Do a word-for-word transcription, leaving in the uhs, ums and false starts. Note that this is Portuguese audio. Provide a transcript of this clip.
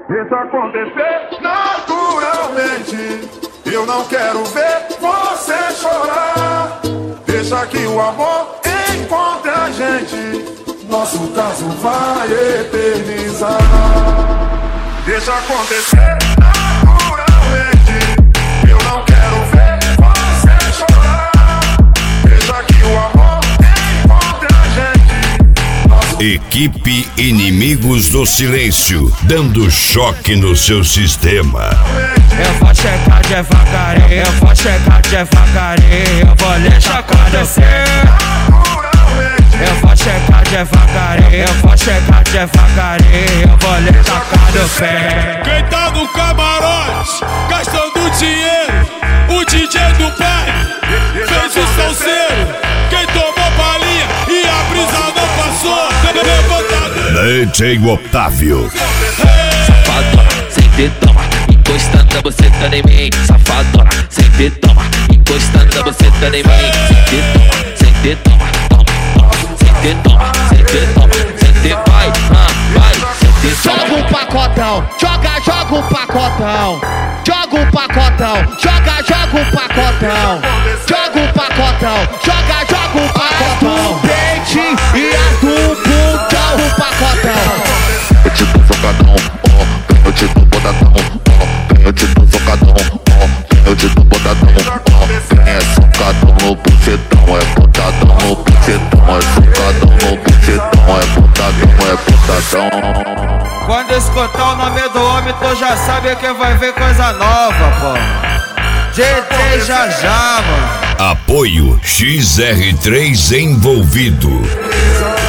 Deixa acontecer naturalmente. Eu não quero ver você chorar. Deixa que o amor encontre a gente. Nosso caso vai eternizar. Deixa acontecer naturalmente. Eu não quero ver você chorar. Deixa que o amor encontre a gente. Nosso... Equipe Inimigos do Silêncio, dando choque no seu sistema. Eu vou checar devagarinho, eu vou checar devagarinho, eu vou deixar acontecer. Eu vou checar devagarinho, eu vou checar devagarinho, eu vou deixar acontecer. Quem tá no camarote, gastando dinheiro, o D J do pai fez o salseiro. Quem tomou balinha e a brisa não passou, levantado. D J Otávio. Safadona, sempre toma, encostando a buceta em mim. Safadona, sempre toma, encostando a buceta em mim. Sempre toma, sempre toma, toma, toma. Sempre toma, sempre toma, sempre vai, ah, vai, sempre toma. Joga um pacotão, joga, joga um pacotão. Joga um pacotão, joga, joga um pacotão. Joga um pacotão, joga, joga um pacotão. Pente e a do bundão, um pacotão. Eu te dou socadão, ó, eu te dou botadão, ó, eu te dou socadão, ó, eu te dou botadão, ó, quem é socadão no bucetão, é botadão no bucetão, é socadão no bucetão, é botadão, é botadão. Quando escutar o nome do homem, tu já sabe que vai ver coisa nova, pô. D J já já, mano. Apoio X R três Envolvido.